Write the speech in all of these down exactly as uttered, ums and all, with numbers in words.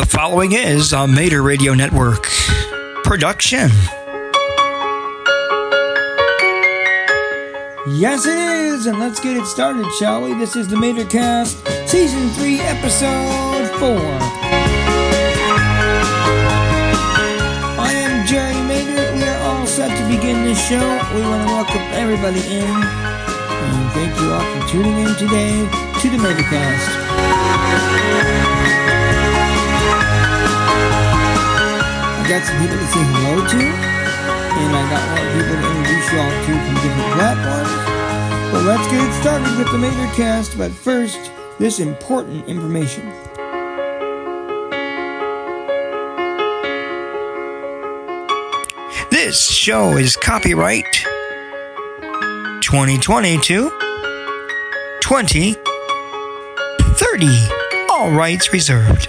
The following is a Mater Radio Network production. Yes, it is, and let's get it started, shall we? This is the Matercast, Season three, Episode four. I am Jerry Mater. We are all set to begin this show. We want to welcome everybody in, and thank you all for tuning in today to the Matercast. I got some people to say hello to, and I got more people to introduce you all to from different platforms. But let's get it started with the Matercast, but first, this important information. This show is copyright twenty twenty-two twenty thirty. All rights reserved.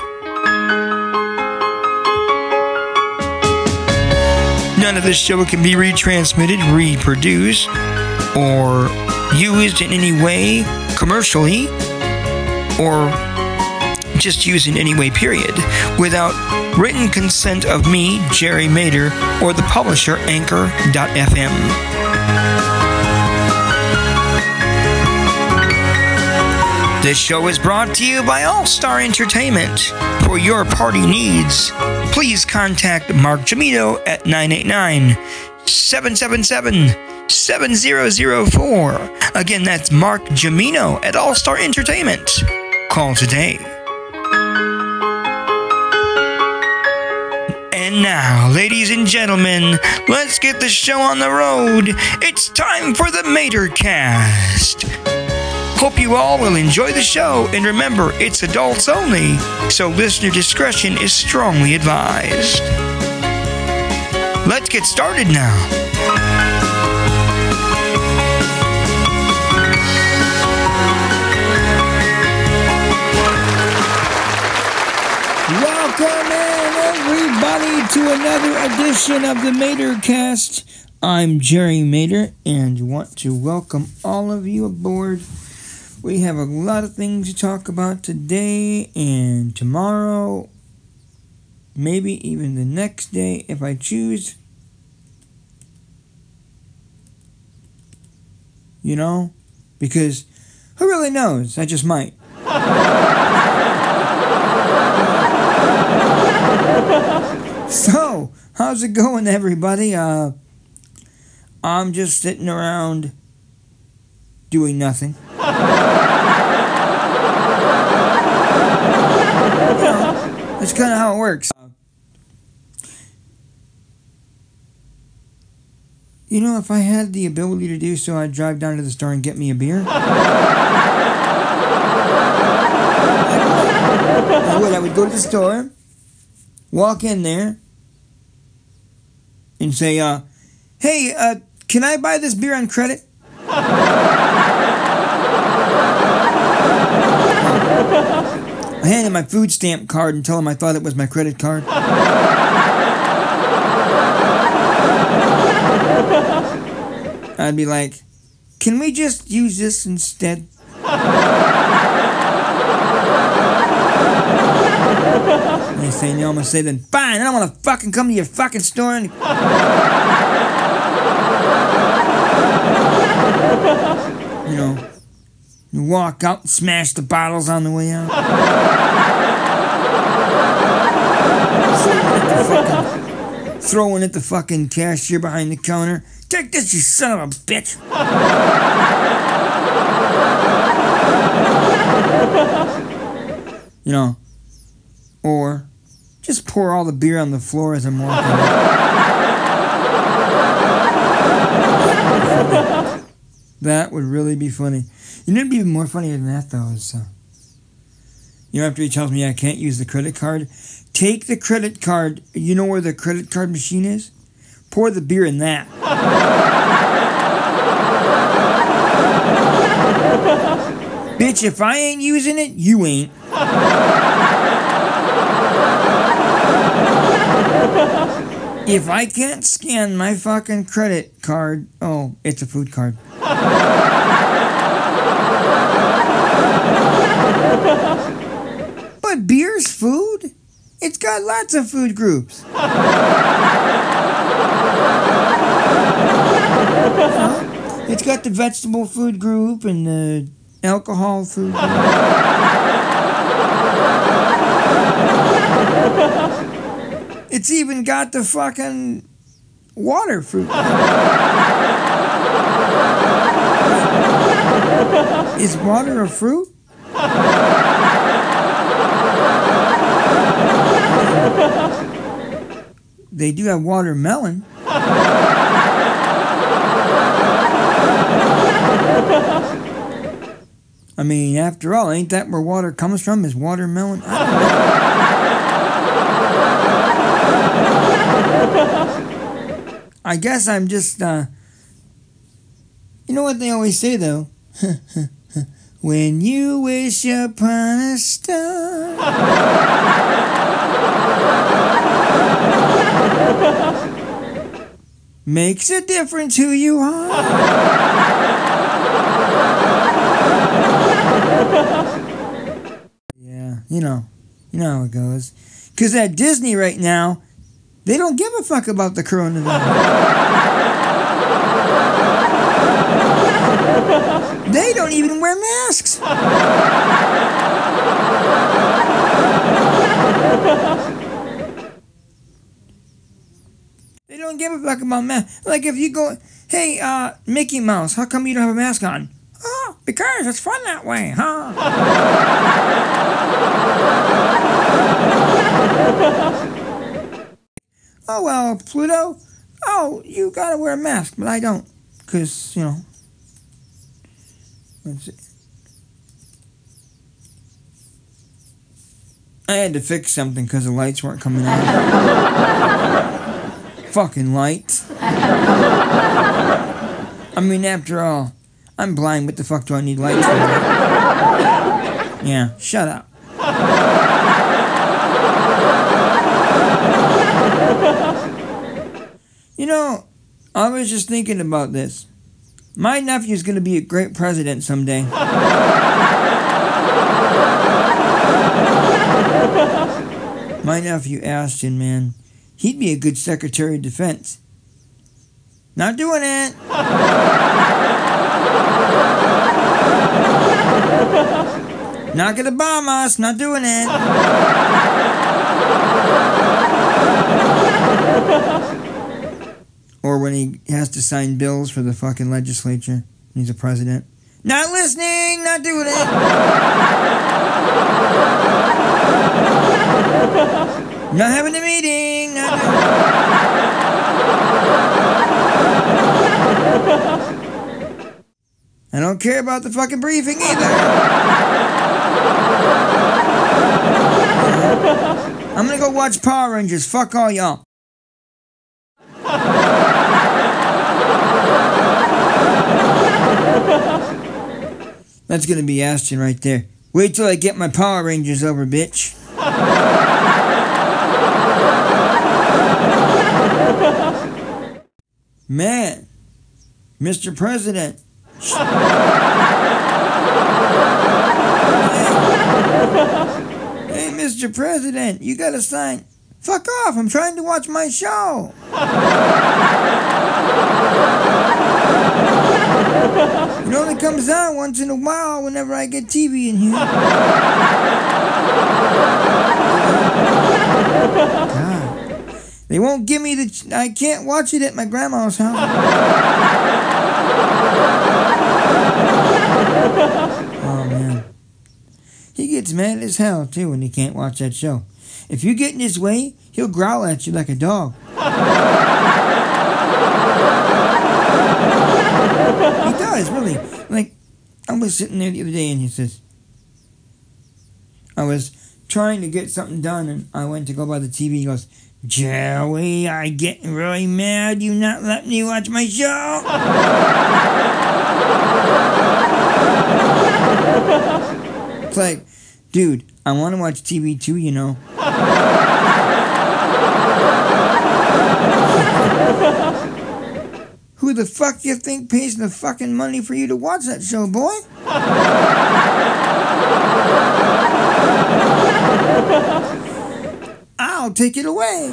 None of this show can be retransmitted, reproduced, or used in any way commercially, or just used in any way, period, without written consent of me, Jerry Mater, or the publisher, Anchor dot f m. This show is brought to you by All Star Entertainment. For your party needs, please contact Mark Jamino at nine eight nine, seven seven seven, seven zero zero four. Again, that's Mark Jamino at All Star Entertainment. Call today. And now, ladies and gentlemen, let's get the show on the road. It's time for the Matercast. Hope you all will enjoy the show, and remember, it's adults only, so listener discretion is strongly advised. Let's get started now. Welcome in, everybody, to another edition of the Matercast. I'm Jerry Mater, and want to welcome all of you aboard. We have a lot of things to talk about today and tomorrow, maybe even the next day if I choose. You know, because who really knows? I just might. So, how's it going, everybody? Uh, I'm just sitting around doing nothing. You know, that's kind of how it works. You know, if I had the ability to do so, I'd drive down to the store and get me a beer. I would. I would go to the store, walk in there, and say, uh, hey, uh, can I buy this beer on credit? I handed him my food stamp card and told him I thought it was my credit card. I'd be like, can we just use this instead? They say no, I'm gonna say then, fine, I don't wanna fucking come to your fucking store and... You know, you walk out and smash the bottles on the way out. Throwing at the fucking, throwing at the fucking cashier behind the counter. Take this, you son of a bitch. You know, or just pour all the beer on the floor as I'm walking out. That would really be funny. You know, it'd be even more funny than that, though. Is, uh, you know, after he tells me I can't use the credit card, take the credit card. You know where the credit card machine is? Pour the beer in that. Bitch, if I ain't using it, you ain't. If I can't scan my fucking credit card, oh, it's a food card. But beer's food? It's got lots of food groups. You know? It's got the vegetable food group and the alcohol food group. It's even got the fucking water fruit. Is water a fruit? They do have watermelon. I mean, after all, ain't that where water comes from? Is watermelon? I don't know. I guess I'm just, uh... You know what they always say, though? When you wish upon a star... makes a difference who you are. Yeah, you know, you know how it goes. Because at Disney right now, they don't give a fuck about the coronavirus. They don't even wear masks. They don't give a fuck about masks. Like if you go, hey, uh, Mickey Mouse, how come you don't have a mask on? Oh, because it's fun that way, huh? Oh, well, Pluto, oh, you gotta wear a mask, but I don't. Because, you know, let's see. I had to fix something because the lights weren't coming on. Fucking lights. I mean, after all, I'm blind. What the fuck do I need lights for? Yeah, shut up. You know, I was just thinking about this. My nephew's going to be a great president someday. My nephew Ashton, man, he'd be a good Secretary of Defense. Not doing it. Not gonna bomb us. Not doing it. Or when he has to sign bills for the fucking legislature. He's a president. Not listening. Not doing it. Not having a meeting. Not doing it. I don't care about the fucking briefing either. I'm gonna go watch Power Rangers. Fuck all y'all. That's gonna be Ashton right there. Wait till I get my Power Rangers over, bitch. Man, Mister President. Hey, Mister President, you gotta sign. Fuck off, I'm trying to watch my show. It only comes on once in a while whenever I get T V in here. God. They won't give me the... Ch- I can't watch it at my grandma's house. Oh, man. He gets mad as hell, too, when he can't watch that show. If you get in his way, he'll growl at you like a dog. He does, really. Like, I was sitting there the other day and he says, I was trying to get something done and I went to go by the T V. He goes, Joey, I get really mad you not letting me watch my show. It's like, dude, I want to watch T V too, you know. Who the fuck you think pays the fucking money for you to watch that show, boy? I'll take it away.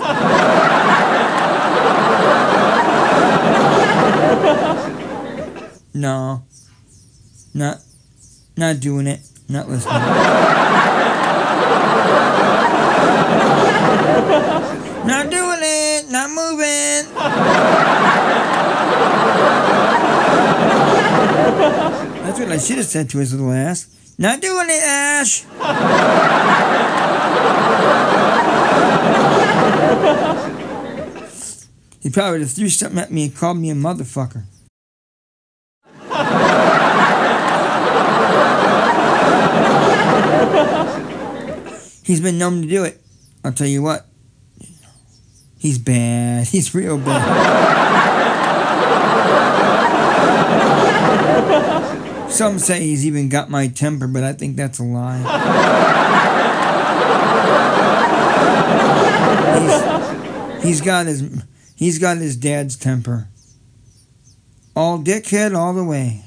No. Not, not doing it. Not listening. Not doing it. Not moving. That's what I should have said to his little ass. Not doing it, Ash. He probably would have threw something at me and called me a motherfucker. He's been known to do it. I'll tell you what. He's bad. He's real bad. Some say he's even got my temper, but I think that's a lie. He's, he's got his he's got his dad's temper. All dickhead all the way.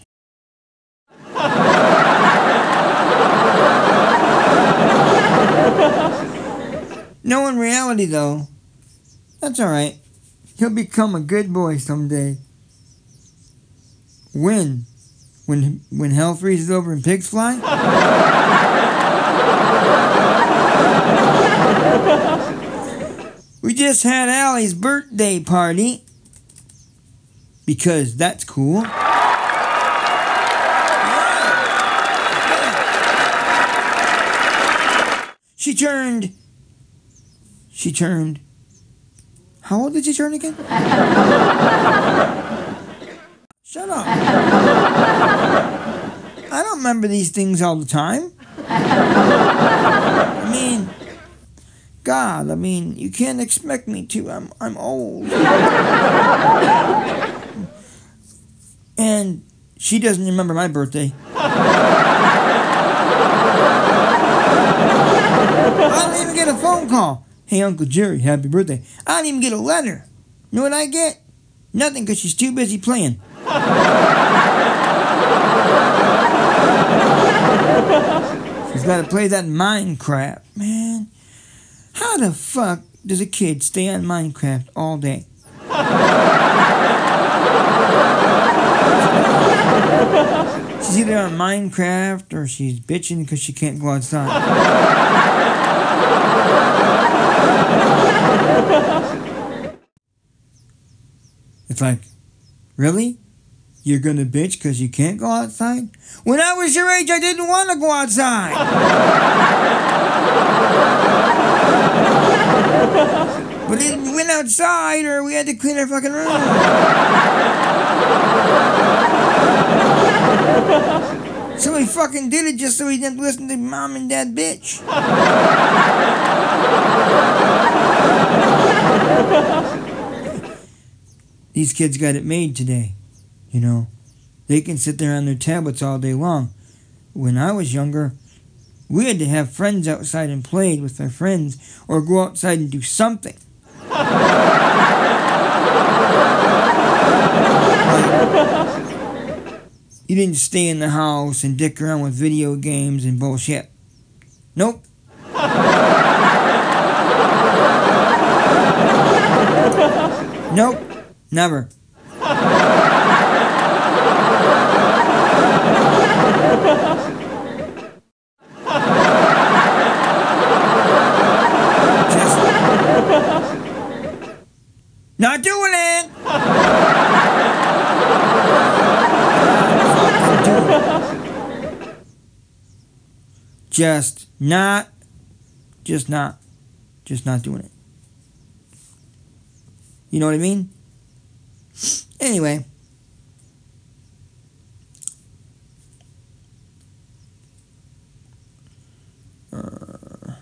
No, in reality, though, that's all right. He'll become a good boy someday. When? When when hell freezes over and pigs fly? We just had Allie's birthday party. Because that's cool. She turned... She turned... How old did she turn again? Shut up. I don't remember these things all the time. I mean... God, I mean, you can't expect me to. I'm, I'm old. And she doesn't remember my birthday. I don't even get a phone call. Hey, Uncle Jerry, happy birthday. I don't even get a letter. You know what I get? Nothing, because she's too busy playing. She's got to play that Minecraft. Man, how the fuck does a kid stay on Minecraft all day? She's either on Minecraft or she's bitching because she can't go outside. It's like, really? You're gonna bitch because you can't go outside? When I was your age, I didn't want to go outside. But then we went outside or we had to clean our fucking room. So we fucking did it just so we didn't listen to mom and dad bitch. These kids got it made today, you know. They can sit there on their tablets all day long. When I was younger, we had to have friends outside and play with our friends or go outside and do something. Like, you didn't stay in the house and dick around with video games and bullshit. Nope. Nope. Never. Just not doing it. Just not, just not, just not doing it. You know what I mean? Anyway. Uh,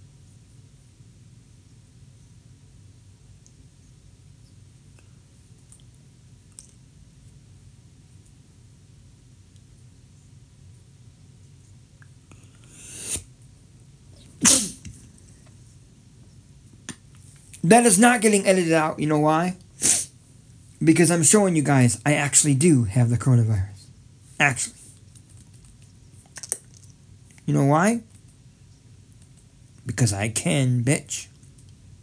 that is not getting edited out. You know why? Because I'm showing you guys I actually do have the coronavirus. Actually. You know why? Because I can, bitch.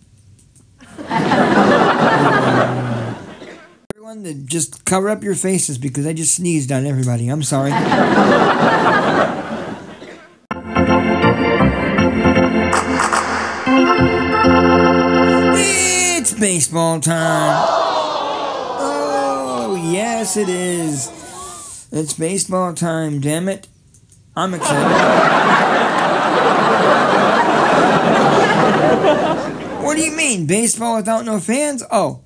Everyone, that just cover up your faces because I just sneezed on everybody. I'm sorry. It's baseball time. Oh, yes, it is. It's baseball time, damn it. I'm excited. What do you mean? Baseball without no fans? Oh.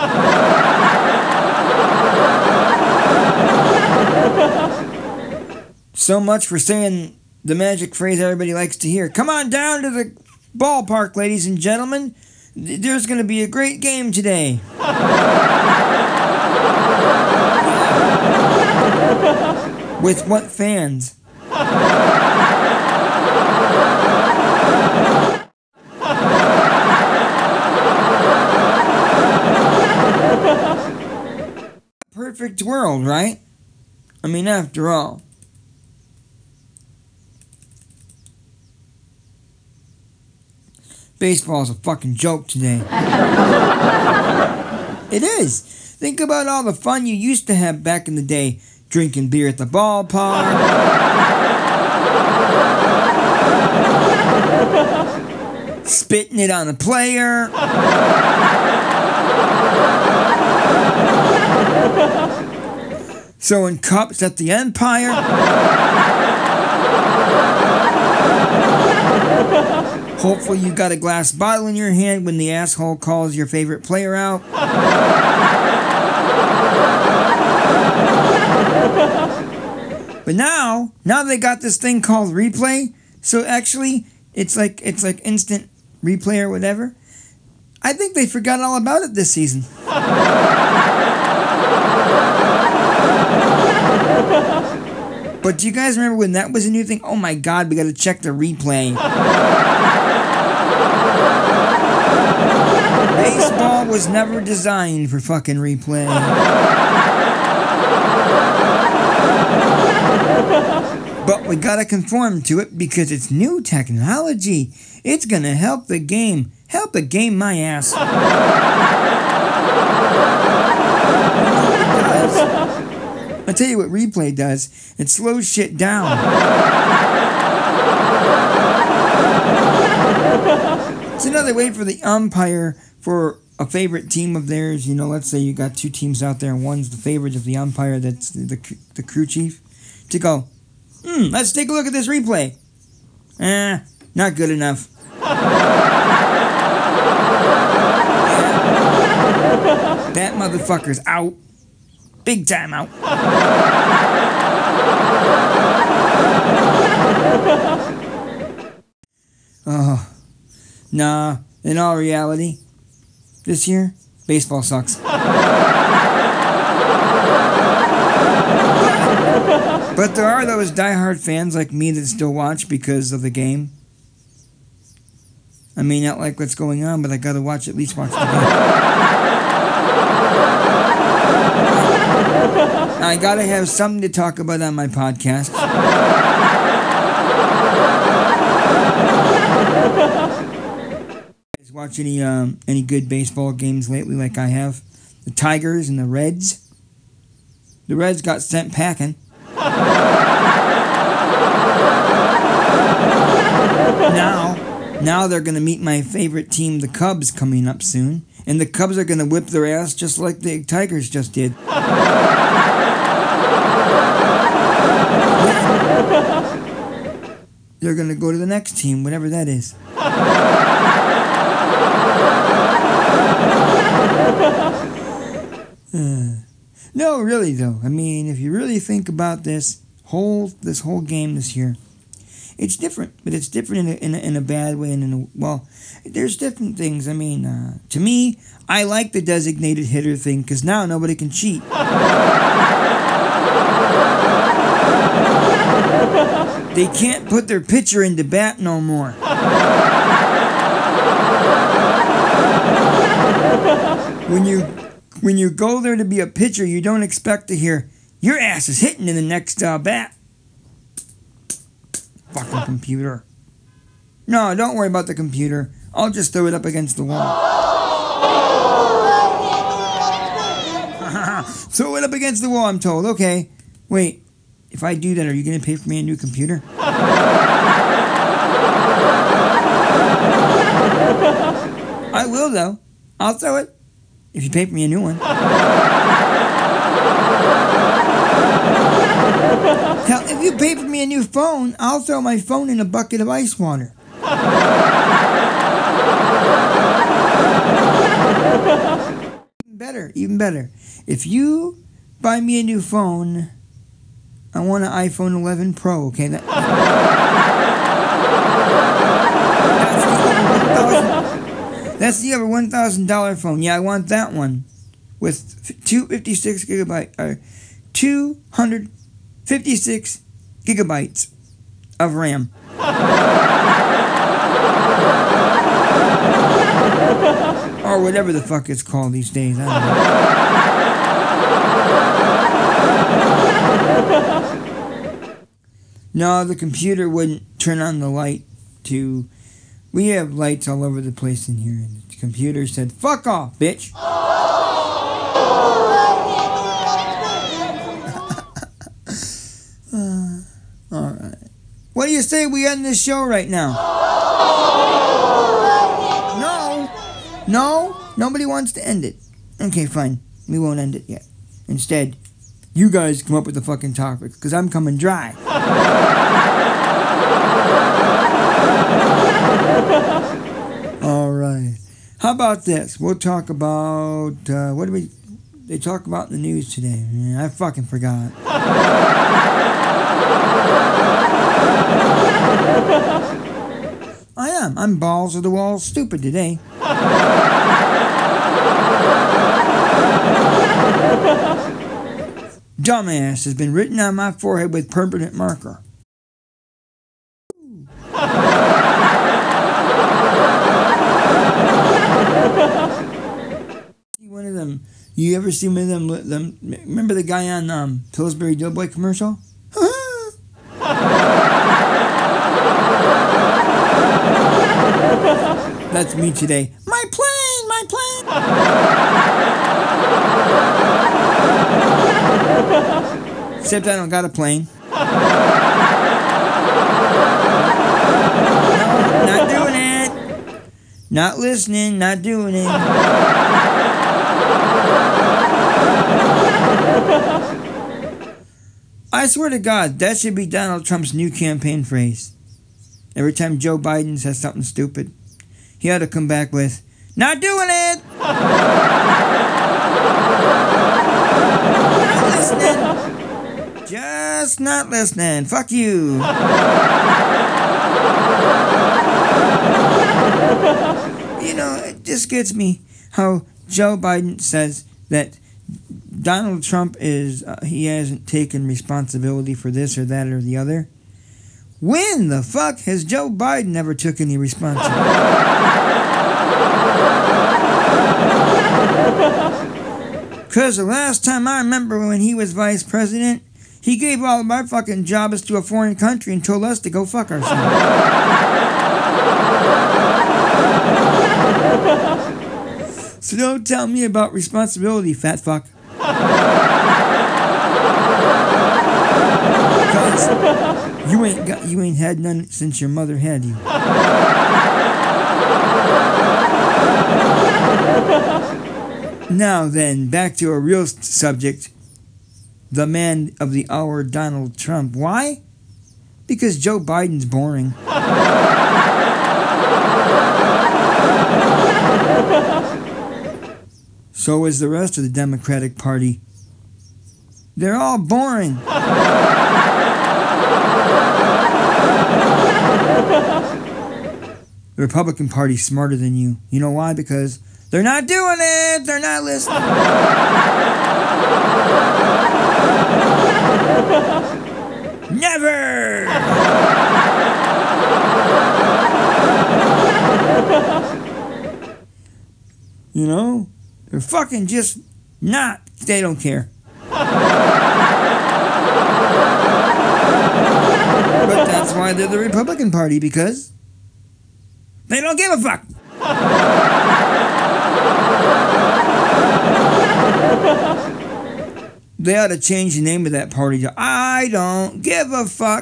So much for saying the magic phrase everybody likes to hear. Come on down to the ballpark, ladies and gentlemen. There's going to be a great game today. With what fans? Perfect world, right? I mean, after all. Baseball's a fucking joke today. It is. Think about all the fun you used to have back in the day. Drinking beer at the ballpark. Spitting it on the player. Throwing cups at the umpire. Hopefully you got a glass bottle in your hand when the asshole calls your favorite player out. But now, now they got this thing called replay. So actually, it's like it's like instant replay or whatever. I think they forgot all about it this season. But do you guys remember when that was a new thing? Oh my God, we got to check the replay. Baseball was never designed for fucking replay. But we gotta conform to it because it's new technology. It's gonna help the game. Help the game my ass. You know what it does? I'll tell you what replay does. It slows shit down. It's another way for the umpire, for a favorite team of theirs. You know, let's say you got two teams out there and one's the favorite of the umpire, that's the, the, the crew chief, to go, hmm, let's take a look at this replay. Eh, not good enough. Yeah. That motherfucker's out. Big time out. Oh, nah, in all reality, this year, baseball sucks. But there are those diehard fans like me that still watch because of the game. I may not like what's going on, but I gotta watch, at least watch the game. I gotta have something to talk about on my podcast. Guys watch any um, any good baseball games lately like I have? The Tigers and the Reds. The Reds got sent packing. Now, now they're gonna meet my favorite team, the Cubs, coming up soon. And the Cubs are gonna whip their ass just like the Tigers just did. They're going to go to the next team, whatever that is. uh, no, really, though. I mean, if you really think about this whole this whole game this year, it's different. But it's different in a, in a, in a bad way. And in a, well, there's different things. I mean, uh, to me, I like the designated hitter thing because now nobody can cheat. They can't put their pitcher in the bat no more. When you when you go there to be a pitcher, you don't expect to hear, your ass is hitting in the next uh, bat. Fucking computer. No, don't worry about the computer. I'll just throw it up against the wall. Throw it up against the wall, I'm told. Okay. Wait. If I do that, are you going to pay for me a new computer? I will, though. I'll throw it. If you pay for me a new one. Hell, if you pay for me a new phone, I'll throw my phone in a bucket of ice water. Even better, even better. If you buy me a new phone, I want an iPhone eleven Pro, okay? That, that's the over one thousand dollars phone. Yeah, I want that one with two fifty-six gigabyte, or two hundred fifty-six gigabytes of RAM. Or whatever the fuck it's called these days. I don't know. No, the computer wouldn't turn on the light to... We have lights all over the place in here, and the computer said, fuck off, bitch. uh, Alright. What do you say we end this show right now? No. No? Nobody wants to end it. Okay, fine. We won't end it yet. Instead, you guys come up with the fucking topics, because I'm coming dry. Alright. How about this? We'll talk about, uh, what do we, they talk about in the news today? Yeah, I fucking forgot. I am. I'm balls of the wall stupid today. Dumbass has been written on my forehead with permanent marker. One of them. You ever see one of them? them remember the guy on um, Pillsbury Doughboy commercial? That's me today. My plane, my plane. Except I don't got a plane. No, not doing it. Not listening, not doing it. I swear to God, that should be Donald Trump's new campaign phrase. Every time Joe Biden says something stupid, he ought to come back with, not doing it! Not listening. Just not listening. Fuck you. You know, it just gets me how Joe Biden says that Donald Trump is, uh, he hasn't taken responsibility for this or that or the other. When the fuck has Joe Biden ever took any responsibility? Because the last time I remember when he was vice president, he gave all of our fucking jobs to a foreign country and told us to go fuck ourselves. So don't tell me about responsibility, fat fuck. Because you ain't got, you ain't had none since your mother had you. Now then, back to a real subject. The man of the hour, Donald Trump. Why? Because Joe Biden's boring. So is the rest of the Democratic Party. They're all boring. The Republican Party's smarter than you. You know why? Because they're not doing it. They're not listening. Never. You know? They're fucking just not. They don't care. But that's why they're the Republican Party, because they don't give a fuck. They ought to change the name of that party to I Don't Give a Fuck.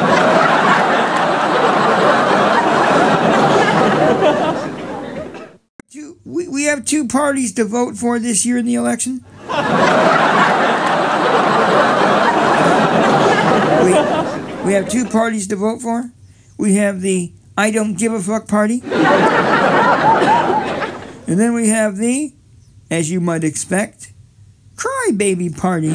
we, we have two parties to vote for this year in the election. we, we have two parties to vote for. We have the I Don't Give a Fuck party. And then we have the, as you might expect, Crybaby party.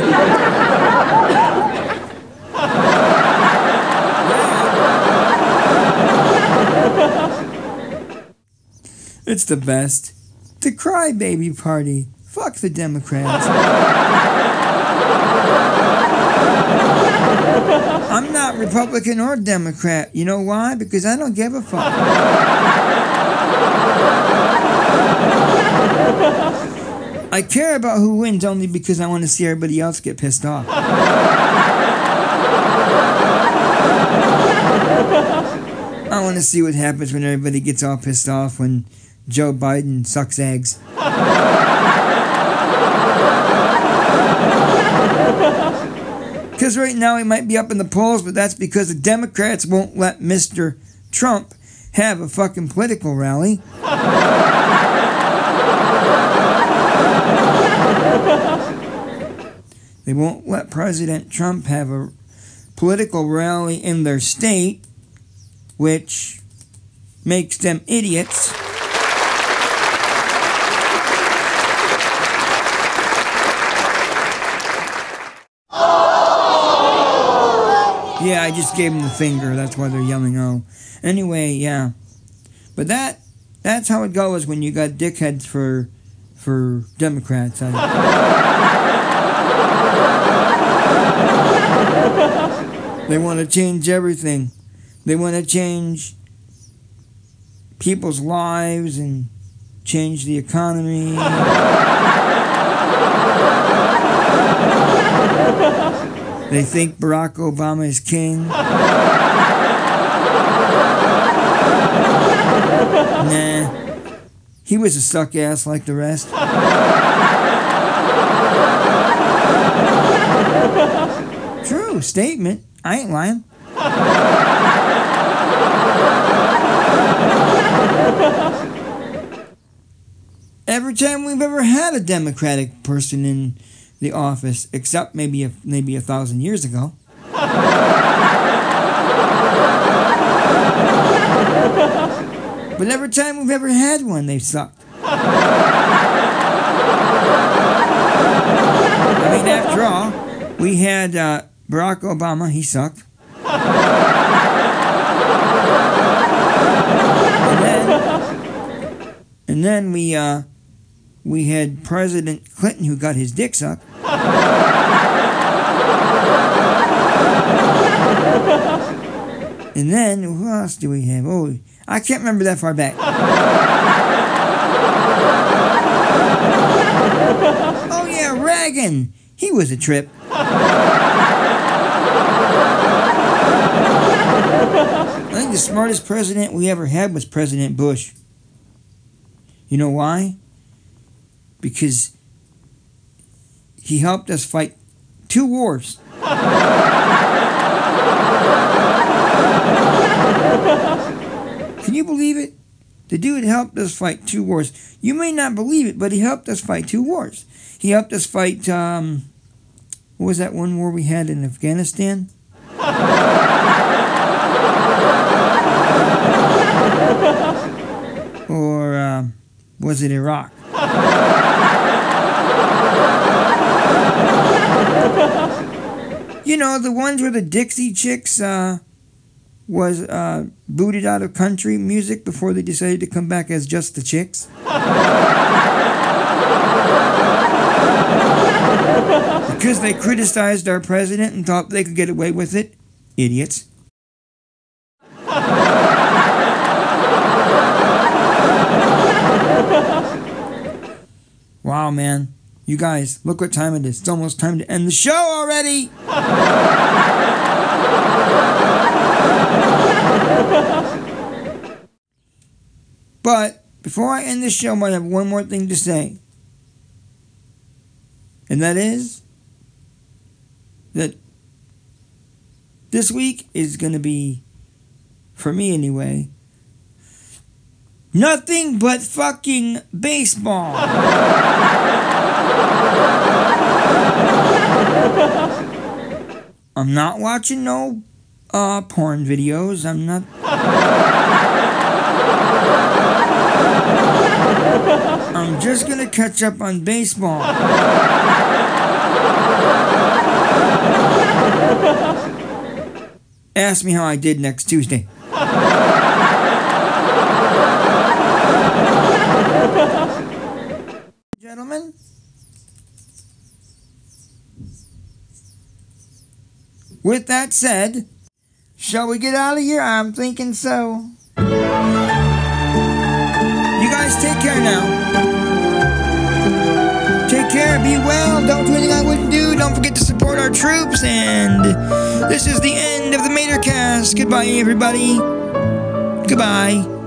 It's the best. The Crybaby party. Fuck the Democrats. I'm not Republican or Democrat. You know why? Because I don't give a fuck. I care about who wins only because I want to see everybody else get pissed off. I want to see what happens when everybody gets all pissed off when Joe Biden sucks eggs. Because right now he might be up in the polls, but that's because the Democrats won't let Mister Trump have a fucking political rally. They won't let President Trump have a political rally in their state, which makes them idiots. Yeah, I just gave them the finger. That's why they're yelling, oh. Anyway, yeah. But that that's how it goes when you got dickheads for for Democrats. I, they want to change everything. They want to change people's lives and change the economy. They think Barack Obama is king. Nah. He was a suck ass like the rest. True statement. I ain't lying. Every time we've ever had a Democratic person in the office, except maybe a, maybe a thousand years ago. But every time we've ever had one, they've sucked. I mean, after all, we had uh, Barack Obama, he sucked. And then, and then we uh, we had President Clinton, who got his dick sucked. And then, who else do we have? Oh, I can't remember that far back. Oh yeah, Reagan. He was a trip. I think the smartest president we ever had was President Bush. You know why? Because he helped us fight two wars. Can you believe it? The dude helped us fight two wars. You may not believe it, but he helped us fight two wars. He helped us fight, um, what was that one war we had in Afghanistan? Or uh, was it Iraq? You know, the ones where the Dixie Chicks uh, was uh, booted out of country music before they decided to come back as just the Chicks. Because they criticized our president and thought they could get away with it. Idiots. Wow, man. You guys, look what time it is. It's almost time to end the show already. But before I end the show, I might have one more thing to say. And that is, that this week is going to be, for me anyway, nothing but fucking baseball. I'm not watching no uh, porn videos. I'm not... I'm just gonna catch up on baseball. Ask me how I did next Tuesday. Gentlemen, with that said, shall we get out of here? I'm thinking so. You guys take care now. Take care, be well, don't do anything I wouldn't do. Don't forget to support our troops. And this is the end of the Matercast. Goodbye, everybody. Goodbye.